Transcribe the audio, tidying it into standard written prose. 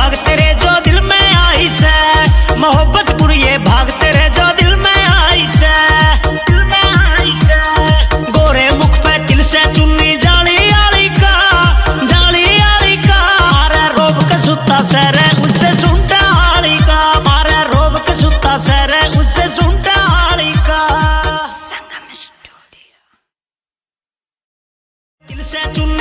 भाग तेरे जो दिल में आई से, मोहब्बत बुढ़िए भाग तेरे जो दिल में आई से, दिल में आई से। गोरे मुख पे दिल से चुन्नी जाली आली का, जाली आली का। मारे रोब के सुता सरे उससे सुनता आली का, मारे रोब के सुता सरे उससे सुनता आली का। दिल से चुन्नी